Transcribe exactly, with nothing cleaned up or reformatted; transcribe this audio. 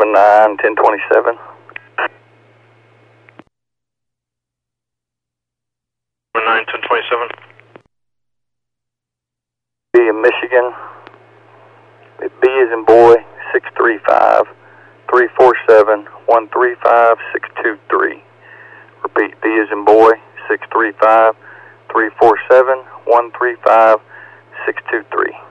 seven nine, ten twenty-seven. seven nine, ten twenty-seven. B in Michigan. B is in boy, six three five, three four seven, one three five, six two three. Repeat, B is in boy, six three five, three four seven, one three five, six two three.